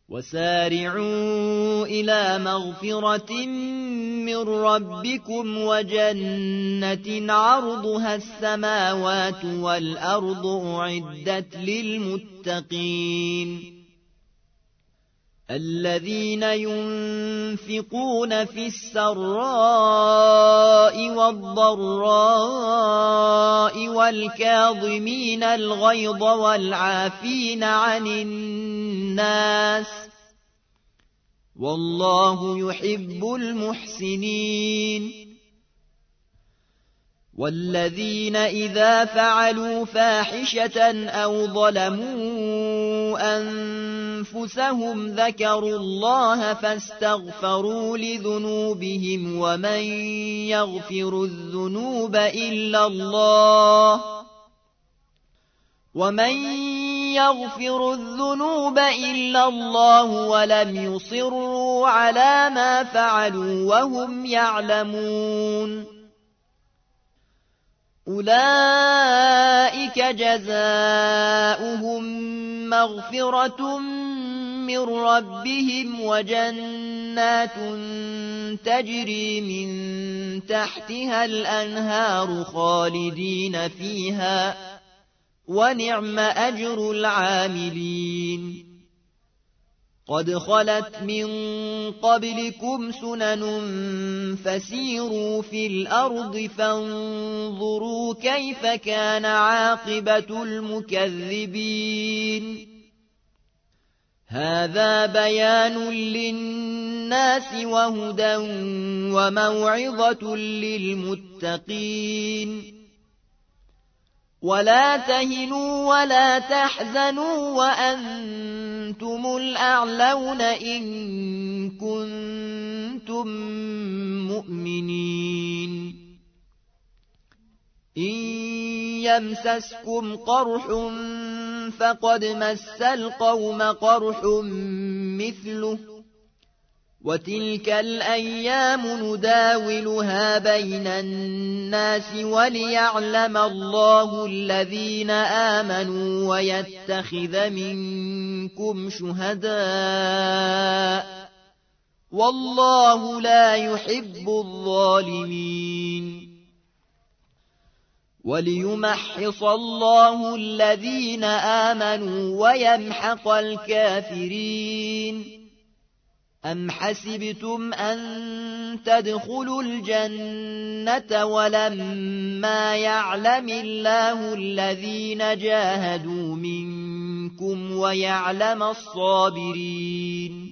وسارعوا إلى مغفرة من ربكم وجنة عرضها السماوات والأرض أعدت للمتقين الذين ينفقون في السراء والضراء والكاظمين الغيظ والعافين عن الناس والله يحب المحسنين والذين إذا فعلوا فاحشة أو ظلموا أنفسهم ذكروا الله فاستغفروا لذنوبهم ومن يغفر الذنوب إلا الله ولم يصروا على ما فعلوا وهم يعلمون أولئك جزاؤهم مغفرة من ربهم وجنات تجري من تحتها الأنهار خالدين فيها ونعم أجر العاملين قد خلت من قبلكم سنن فسيروا في الأرض فانظروا كيف كان عاقبة المكذبين هذا بيان للناس وهدى وموعظة للمتقين ولا تهنوا ولا تحزنوا وأنتم الأعلون إن كنتم مؤمنين إن يمسسكم قرح فقد مس القوم قرح مثله وتلك الأيام نداولها بين الناس وليعلم الله الذين آمنوا ويتخذ منكم شهداء والله لا يحب الظالمين وليمحص الله الذين آمنوا ويمحق الكافرين أم حسبتم أن تدخلوا الجنة ولما يعلم الله الذين جاهدوا منكم ويعلم الصابرين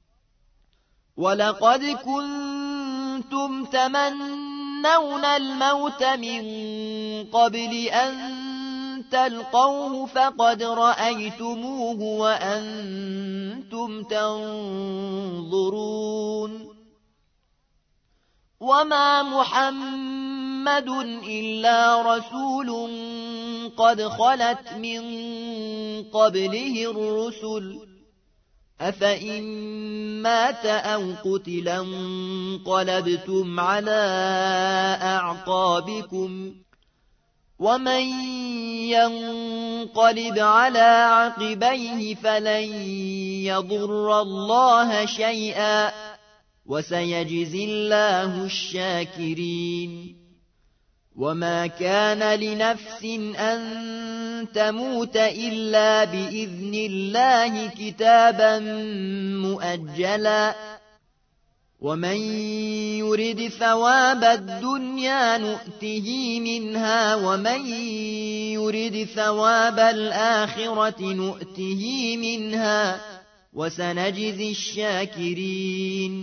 ولقد كنتم تمنون الموت من قبل أن تلقوه فقد رأيتموه وأنتم تنظرون وما محمد إلا رسول قد خلت من قبله الرسل أفإن مات أو قتل انقلبتم على أعقابكم ومن ينقلب على عقبيه فلن يضر الله شيئا وسيجزي الله الشاكرين وما كان لنفس أن تموت إلا بإذن الله كتابا مؤجلا ومن يرد ثواب الدنيا نؤته منها ومن يرد ثواب الآخرة نؤته منها وسنجزي الشاكرين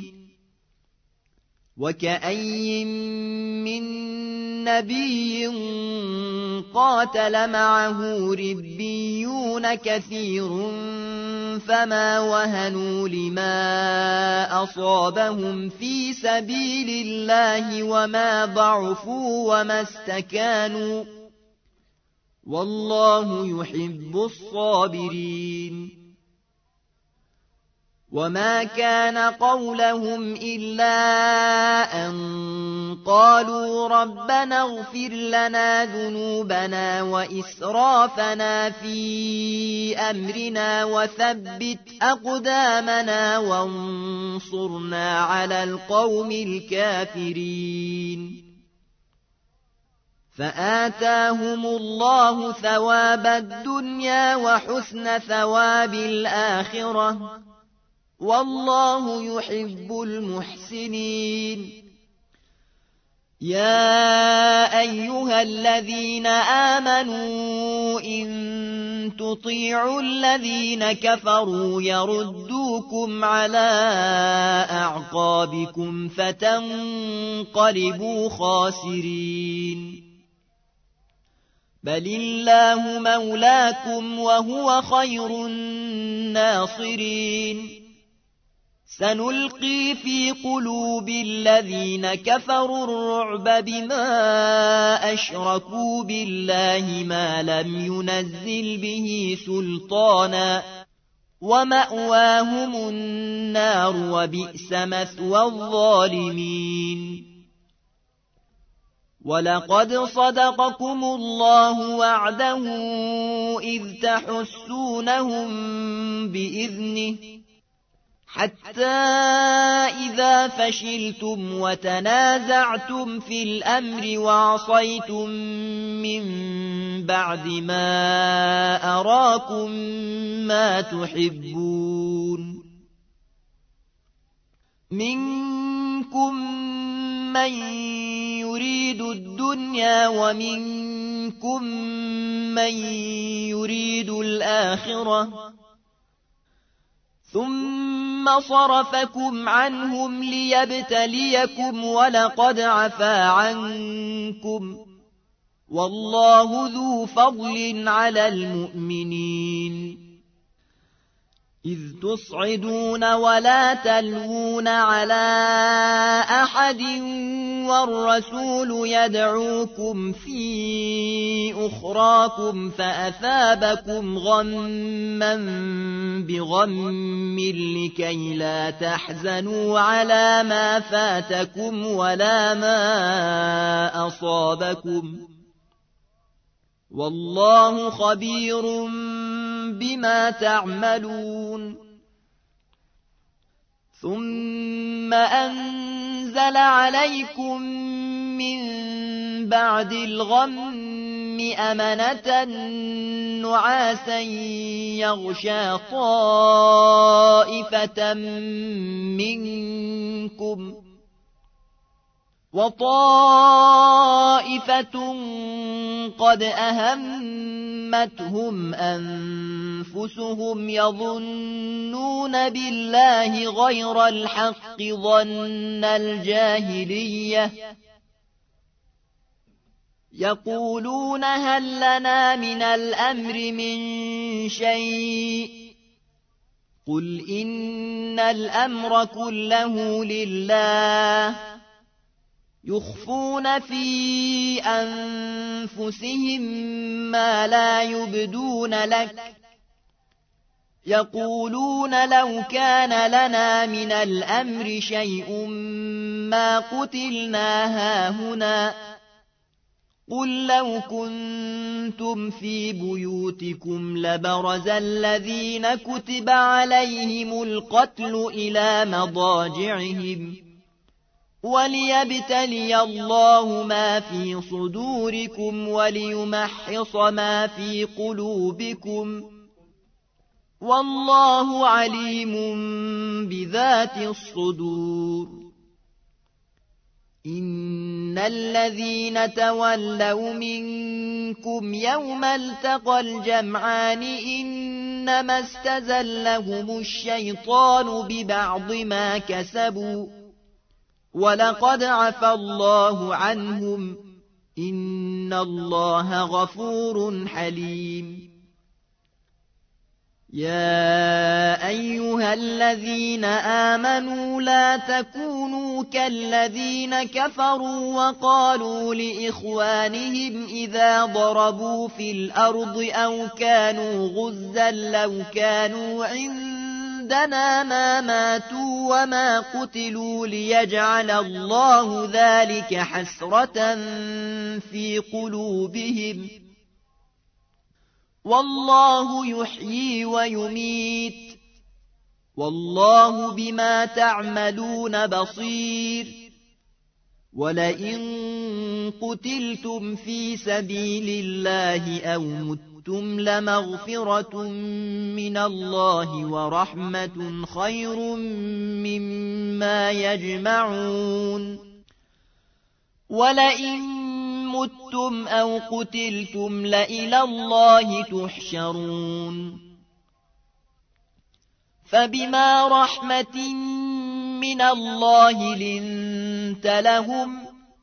وكأي من نبي قاتل معه ربيون كثير فما وهنوا لما أصابهم في سبيل الله وما ضعفوا وما استكانوا والله يحب الصابرين وما كان قولهم إلا أن قالوا ربنا اغفر لنا ذنوبنا وإسرافنا في أمرنا وثبت أقدامنا وانصرنا على القوم الكافرين فآتاهم الله ثواب الدنيا وحسن ثواب الآخرة والله يحب المحسنين يا أيها الذين آمنوا إن تطيعوا الذين كفروا يردوكم على أعقابكم فتنقلبوا خاسرين بل الله مولاكم وهو خير الناصرين سنلقي في قلوب الذين كفروا الرعب بما أشركوا بالله ما لم ينزل به سلطانا ومأواهم النار وبئس مثوى الظالمين ولقد صدقكم الله وعده إذ تحسونهم بإذنه حتى إذا فشلتم وتنازعتم في الأمر وعصيتم من بعد ما أراكم ما تحبون منكم من يريد الدنيا ومنكم من يريد الآخرة ثم صرفكم عنهم ليبتليكم ولقد عفا عنكم والله ذو فضل على المؤمنين إذ تصعدون ولا تلوون على أحد والرسول يدعوكم في أخراكم فأثابكم غما بغم لكي لا تحزنوا على ما فاتكم ولا ما أصابكم والله خبير بما تعملون ثم أنزل عليكم من بعد الغم أمنة نعاسا يغشى طائفة منكم وطائفة قد أهمتهم أنفسهم يظنون بالله غير الحق ظن الجاهلية يقولون هل لنا من الأمر من شيء قل إن الأمر كله لله يخفون في أنفسهم ما لا يبدون لك يقولون لو كان لنا من الأمر شيء ما قتلنا هاهنا قل لو كنتم في بيوتكم لبرز الذين كتب عليهم القتل إلى مضاجعهم وليبتلي الله ما في صدوركم وليمحص ما في قلوبكم والله عليم بذات الصدور إن الذين تولوا منكم يوم التقى الجمعان إنما استزلهم الشيطان ببعض ما كسبوا ولقد عفى الله عنهم إن الله غفور حليم يا أيها الذين آمنوا لا تكونوا كالذين كفروا وقالوا لإخوانهم إذا ضربوا في الأرض أو كانوا غزا لو كانوا عندكم عندنا ما ماتوا وما قتلوا ليجعل الله ذلك حسرة في قلوبهم والله يحيي ويميت والله بما تعملون بصير ولئن قتلتم في سبيل الله أو متم لمغفرة من الله ورحمة خير مما يجمعون ولئن متم أو قتلتم لإلى الله تحشرون فبما رحمة من الله لنت لهم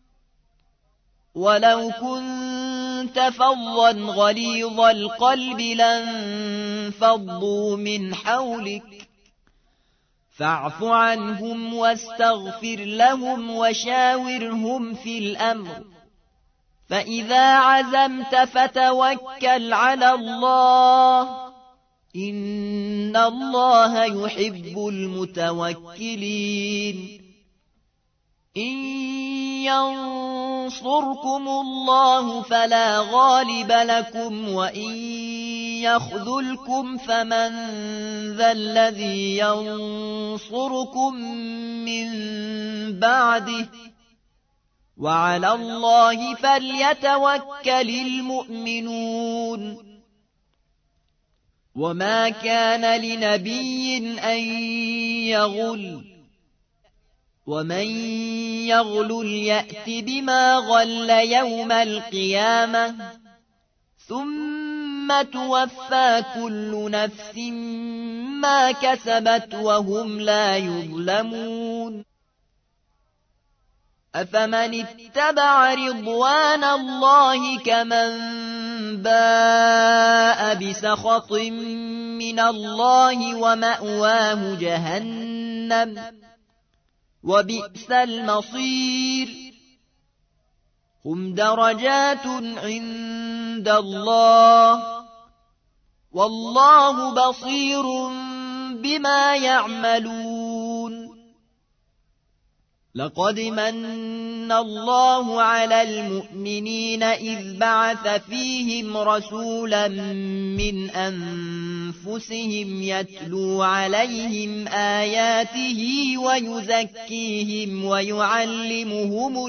ولو كنت فظا غليظ القلب لانفضوا من حولك فاعف عنهم واستغفر لهم وشاورهم في الأمر فإذا عزمت فتوكل على الله إن الله يحب المتوكلين إن ينصركم الله فلا غالب لكم وإن يخذلكم فمن ذا الذي ينصركم من بعده وعلى الله فليتوكل المؤمنون وما كان لنبي أن يغل ومن يغل يأت بما غل يوم القيامة ثم توفى كل نفس ما كسبت وهم لا يظلمون أفمن اتبع رضوان الله كمن باء بسخط من الله ومأواه جهنم وبئس المصير هم درجات عند الله والله بصير بما يعملون لقد من الله على المؤمنين إذ بعث فيهم رسولا من أنفسهم يتلو عليهم آياته ويزكيهم ويعلمهم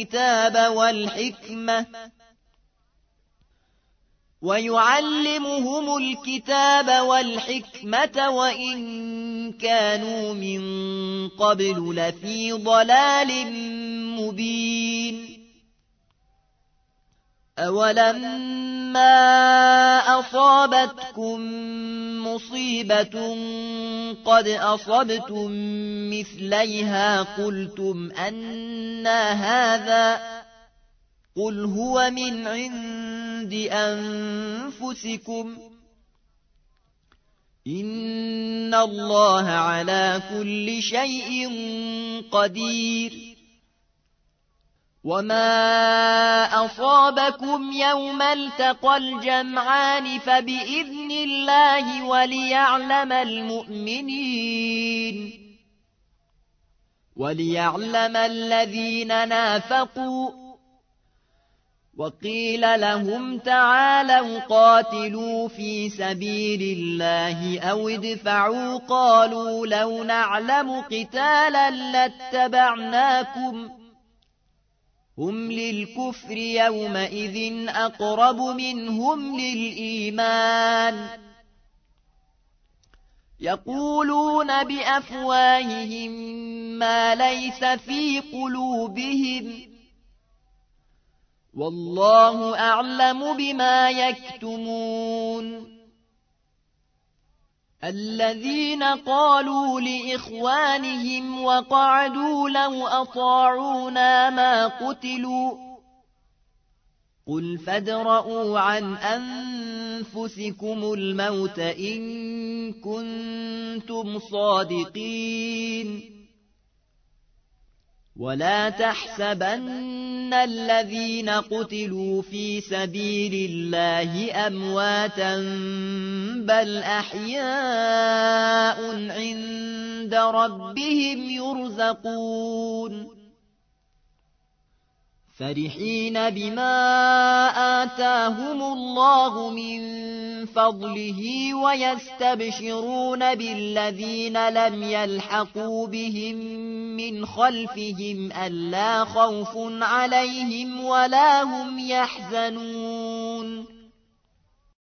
الكتاب والحكمة وإن كانوا من قبل لفي ضلال مبين أولما أصابتكم مصيبة قد أصبتم مثليها قلتم أنى هذا قل هو من عند أنفسكم إن الله على كل شيء قدير وما أصابكم يوم التقى الجمعان فبإذن الله وليعلم الذين نافقوا وقيل لهم تعالوا قاتلوا في سبيل الله أو ادفعوا قالوا لو نعلم قتالا لاتبعناكم هم للكفر يومئذ أقرب منهم للإيمان يقولون بأفواههم ما ليس في قلوبهم والله أعلم بما يكتمون الذين قالوا لإخوانهم وقعدوا لو أطاعونا ما قتلوا قل فادرءوا عن أنفسكم الموت إن كنتم صادقين ولا تحسبن الذين قتلوا في سبيل الله أمواتا بل أحياء عند ربهم يرزقون فرحين بما آتاهم الله من فضله ويستبشرون بالذين لم يلحقوا بهم من خلفهم ألا خوف عليهم ولا هم يحزنون